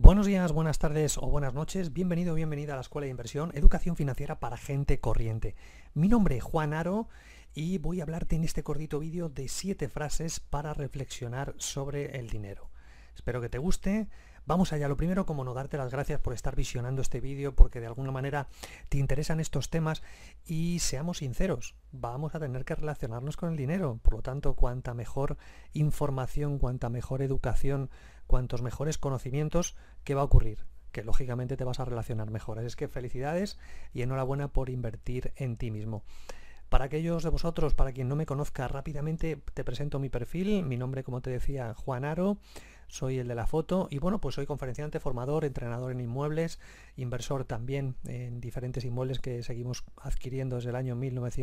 Buenos días, buenas tardes o buenas noches. Bienvenido o bienvenida a la Escuela de Inversión, Educación Financiera para Gente Corriente. Mi nombre es Juan Aro y voy a hablarte en este cortito vídeo de 7 frases para reflexionar sobre el dinero. Espero que te guste. Vamos allá. Lo primero, como no, darte las gracias por estar visionando este vídeo, porque de alguna manera te interesan estos temas y seamos sinceros, vamos a tener que relacionarnos con el dinero. Por lo tanto, cuanta mejor información, cuanta mejor educación, cuantos mejores conocimientos, ¿qué va a ocurrir? Que lógicamente te vas a relacionar mejor. Así es que felicidades y enhorabuena por invertir en ti mismo. Para aquellos de vosotros, para quien no me conozca, rápidamente te presento mi perfil. Mi nombre, como te decía, Juan Aro. Soy el de la foto y bueno, pues soy conferenciante, formador, entrenador en inmuebles, inversor también en diferentes inmuebles que seguimos adquiriendo desde el año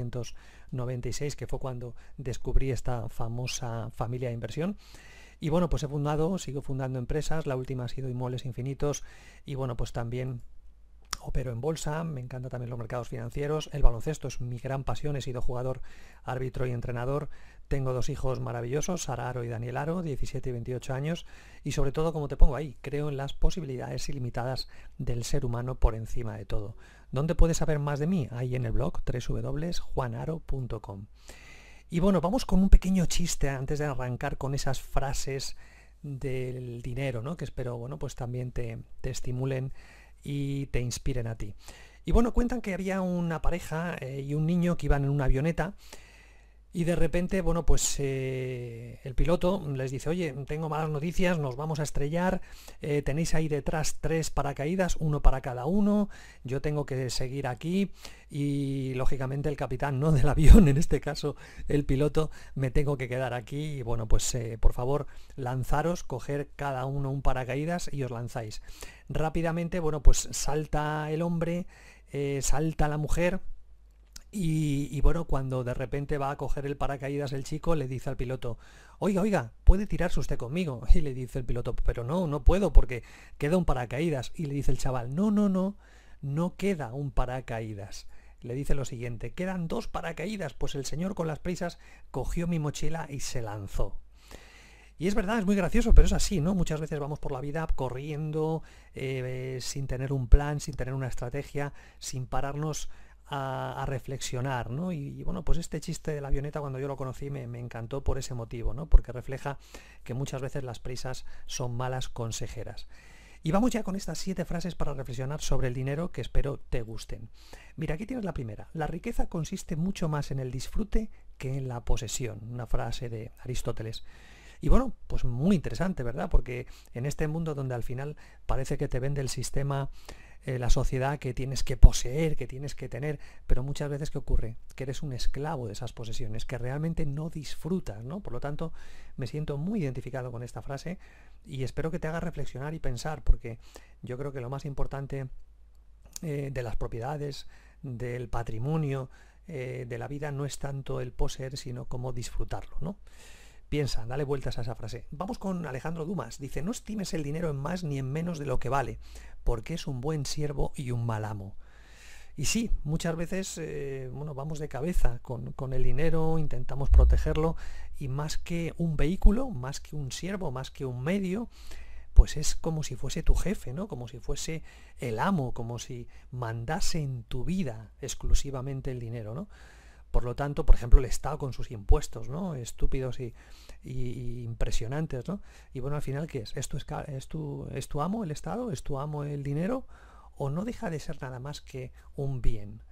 1996, que fue cuando descubrí esta famosa familia de inversión. Y bueno, pues sigo fundando empresas, la última ha sido Inmuebles Infinitos y bueno, pues también opero en bolsa, me encantan también los mercados financieros, el baloncesto es mi gran pasión, he sido jugador, árbitro y entrenador, tengo 2 hijos maravillosos, Sara Aro y Daniel Aro, 17 y 28 años, y sobre todo, como te pongo ahí, creo en las posibilidades ilimitadas del ser humano por encima de todo. ¿Dónde puedes saber más de mí? Ahí en el blog www.juanaro.com. Y bueno, vamos con un pequeño chiste antes de arrancar con esas frases del dinero, ¿no? Que espero, bueno, pues también te estimulen y te inspiren a ti. Y bueno, cuentan que había una pareja y un niño que iban en una avioneta y de repente, bueno, pues el piloto les dice: oye, tengo malas noticias, nos vamos a estrellar, tenéis ahí detrás 3 paracaídas, uno para cada uno, yo tengo que seguir aquí y lógicamente el capitán, no del avión, en este caso el piloto, me tengo que quedar aquí y bueno, pues por favor lanzaros, coger cada uno un paracaídas y os lanzáis. Rápidamente, bueno, pues salta el hombre, salta la mujer. Y bueno, cuando de repente va a coger el paracaídas el chico, le dice al piloto: oiga, ¿puede tirarse usted conmigo? Y le dice el piloto: pero no puedo porque queda un paracaídas. Y le dice el chaval: no queda un paracaídas. Le dice lo siguiente: quedan 2 paracaídas. Pues el señor, con las prisas, cogió mi mochila y se lanzó. Y es verdad, es muy gracioso, pero es así, ¿no? Muchas veces vamos por la vida corriendo, sin tener un plan, sin tener una estrategia, sin pararnos a reflexionar, ¿no? Y bueno, pues este chiste de la avioneta, cuando yo lo conocí, me encantó por ese motivo, ¿no? Porque refleja que muchas veces las prisas son malas consejeras. Y vamos ya con estas 7 frases para reflexionar sobre el dinero que espero te gusten. Mira, aquí tienes la primera. La riqueza consiste mucho más en el disfrute que en la posesión. Una frase de Aristóteles. Y bueno, pues muy interesante, ¿verdad? Porque en este mundo donde al final parece que te vende el sistema, la sociedad, que tienes que poseer, que tienes que tener, pero muchas veces ¿qué ocurre? Que eres un esclavo de esas posesiones, que realmente no disfrutas, ¿no? Por lo tanto, me siento muy identificado con esta frase y espero que te haga reflexionar y pensar, porque yo creo que lo más importante de las propiedades, del patrimonio, de la vida, no es tanto el poseer, sino cómo disfrutarlo, ¿no? Piensa, dale vueltas a esa frase. Vamos con Alejandro Dumas. Dice: no estimes el dinero en más ni en menos de lo que vale, porque es un buen siervo y un mal amo. Y sí, muchas veces vamos de cabeza con el dinero, intentamos protegerlo y más que un vehículo, más que un siervo, más que un medio, pues es como si fuese tu jefe, ¿no? Como si fuese el amo, como si mandase en tu vida exclusivamente el dinero, ¿no? Por lo tanto, por ejemplo, el Estado con sus impuestos, ¿no? Estúpidos y impresionantes, ¿no? Y bueno, al final, ¿qué es? ¿Es tu amo el Estado? ¿Es tu amo el dinero? ¿O no deja de ser nada más que un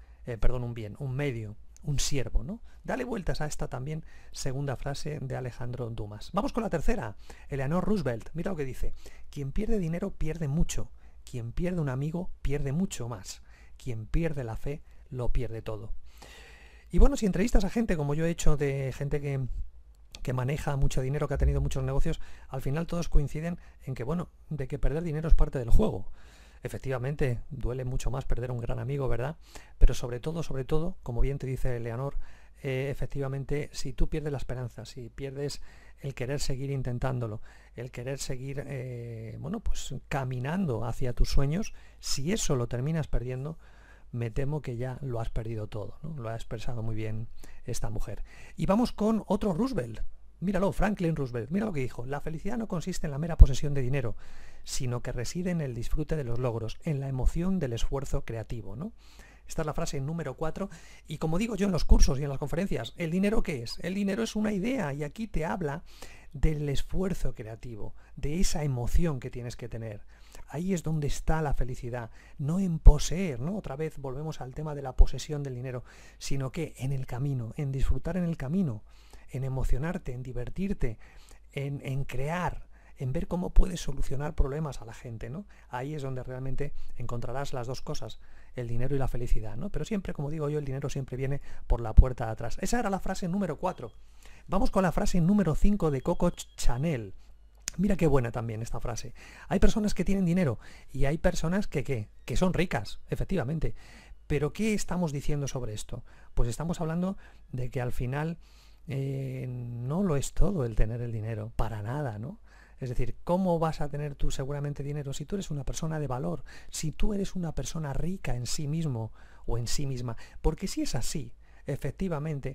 medio, un siervo, ¿no? Dale vueltas a esta también segunda frase de Alejandro Dumas. Vamos con la tercera. Eleanor Roosevelt. Mira lo que dice: quien pierde dinero pierde mucho. Quien pierde un amigo pierde mucho más. Quien pierde la fe lo pierde todo. Y bueno, si entrevistas a gente, como yo he hecho, de gente que maneja mucho dinero, que ha tenido muchos negocios, al final todos coinciden en que, bueno, de que perder dinero es parte del juego. Efectivamente, duele mucho más perder un gran amigo, ¿verdad? Pero sobre todo, como bien te dice Leonor, efectivamente, si tú pierdes la esperanza, si pierdes el querer seguir intentándolo, el querer seguir, pues caminando hacia tus sueños, si eso lo terminas perdiendo, me temo que ya lo has perdido todo, ¿no? Lo ha expresado muy bien esta mujer. Y vamos con otro Roosevelt. Míralo, Franklin Roosevelt, mira lo que dijo. La felicidad no consiste en la mera posesión de dinero, sino que reside en el disfrute de los logros, en la emoción del esfuerzo creativo, ¿no? Esta es la frase número 4. Y como digo yo en los cursos y en las conferencias, ¿el dinero qué es? El dinero es una idea y aquí te habla del esfuerzo creativo, de esa emoción que tienes que tener. Ahí es donde está la felicidad, no en poseer, ¿no? Otra vez volvemos al tema de la posesión del dinero, sino que en el camino, en disfrutar en el camino, en emocionarte, en divertirte, en crear, en ver cómo puedes solucionar problemas a la gente, ¿no? Ahí es donde realmente encontrarás las dos cosas, el dinero y la felicidad, ¿no? Pero siempre, como digo yo, el dinero siempre viene por la puerta de atrás. Esa era la frase número 4. Vamos con la frase número 5 de Coco Chanel. Mira qué buena también esta frase. Hay personas que tienen dinero y hay personas que son ricas, efectivamente. Pero ¿qué estamos diciendo sobre esto? Pues estamos hablando de que al final no lo es todo el tener el dinero, para nada, ¿no? Es decir, ¿cómo vas a tener tú seguramente dinero si tú eres una persona de valor? Si tú eres una persona rica en sí mismo o en sí misma. Porque si es así, efectivamente,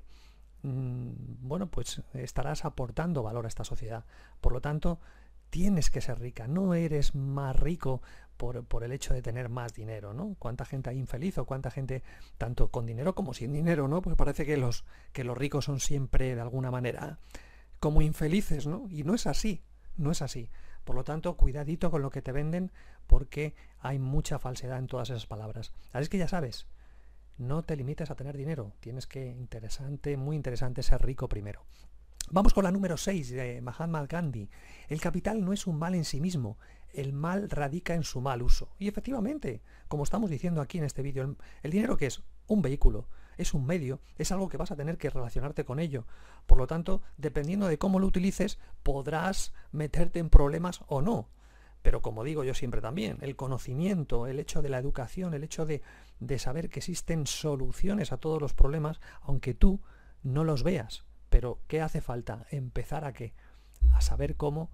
bueno, pues estarás aportando valor a esta sociedad. Por lo tanto, tienes que ser rica. No eres más rico por el hecho de tener más dinero, ¿no? ¿Cuánta gente hay infeliz o cuánta gente, tanto con dinero como sin dinero, ¿no? Pues parece que los ricos son siempre, de alguna manera, como infelices, ¿no? Y no es así. No es así. Por lo tanto, cuidadito con lo que te venden porque hay mucha falsedad en todas esas palabras. Así es que ya sabes, no te limites a tener dinero. Tienes que, muy interesante, ser rico primero. Vamos con la número 6 de Mahatma Gandhi. El capital no es un mal en sí mismo. El mal radica en su mal uso. Y efectivamente, como estamos diciendo aquí en este vídeo, el dinero ¿qué es? Un vehículo. Es un medio, es algo que vas a tener que relacionarte con ello. Por lo tanto, dependiendo de cómo lo utilices, podrás meterte en problemas o no. Pero como digo yo siempre también, el conocimiento, el hecho de la educación, el hecho de saber que existen soluciones a todos los problemas, aunque tú no los veas. Pero ¿qué hace falta? Empezar a ¿qué? A saber cómo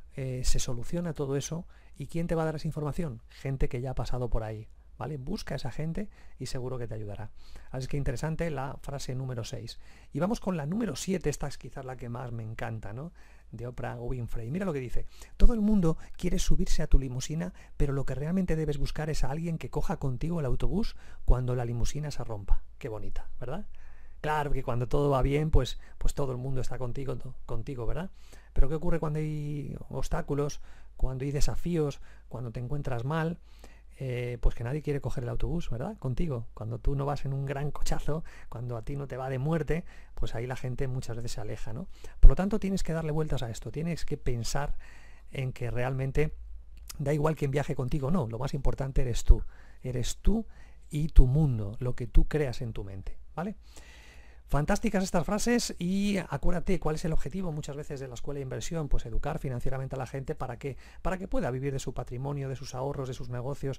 se soluciona todo eso y quién te va a dar esa información. Gente que ya ha pasado por ahí. ¿Vale? Busca a esa gente y seguro que te ayudará. Así que interesante la frase número 6. Y vamos con la número 7, esta es quizás la que más me encanta, ¿no? De Oprah Winfrey. Mira lo que dice. Todo el mundo quiere subirse a tu limusina, pero lo que realmente debes buscar es a alguien que coja contigo el autobús cuando la limusina se rompa. Qué bonita, ¿verdad? Claro que cuando todo va bien, pues todo el mundo está contigo, ¿verdad? Pero ¿qué ocurre cuando hay obstáculos, cuando hay desafíos, cuando te encuentras mal? Pues que nadie quiere coger el autobús, ¿verdad? Contigo. Cuando tú no vas en un gran cochazo, cuando a ti no te va de muerte, pues ahí la gente muchas veces se aleja, ¿no? Por lo tanto, tienes que darle vueltas a esto. Tienes que pensar en que realmente da igual quién viaje contigo, no. Lo más importante eres tú. Eres tú y tu mundo, lo que tú creas en tu mente, ¿vale? Fantásticas estas frases y acuérdate cuál es el objetivo muchas veces de la escuela de inversión, pues educar financieramente a la gente para que pueda vivir de su patrimonio, de sus ahorros, de sus negocios,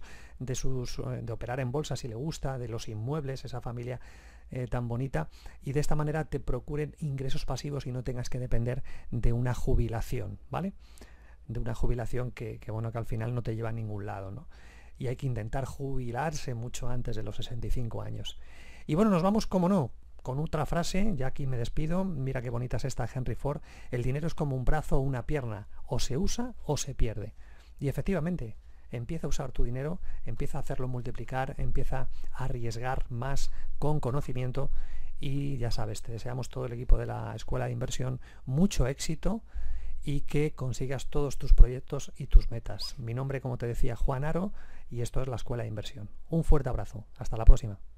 de operar en bolsa si le gusta, de los inmuebles, esa familia tan bonita, y de esta manera te procuren ingresos pasivos y no tengas que depender de una jubilación, ¿vale? De una jubilación que bueno, que al final no te lleva a ningún lado, ¿no? Y hay que intentar jubilarse mucho antes de los 65 años. Y bueno, nos vamos, como no, con otra frase, ya aquí me despido. Mira qué bonita es esta, Henry Ford. El dinero es como un brazo o una pierna, o se usa o se pierde. Y efectivamente, empieza a usar tu dinero, empieza a hacerlo multiplicar, empieza a arriesgar más con conocimiento y ya sabes, te deseamos todo el equipo de la Escuela de Inversión mucho éxito y que consigas todos tus proyectos y tus metas. Mi nombre, como te decía, Juan Aro, y esto es la Escuela de Inversión. Un fuerte abrazo. Hasta la próxima.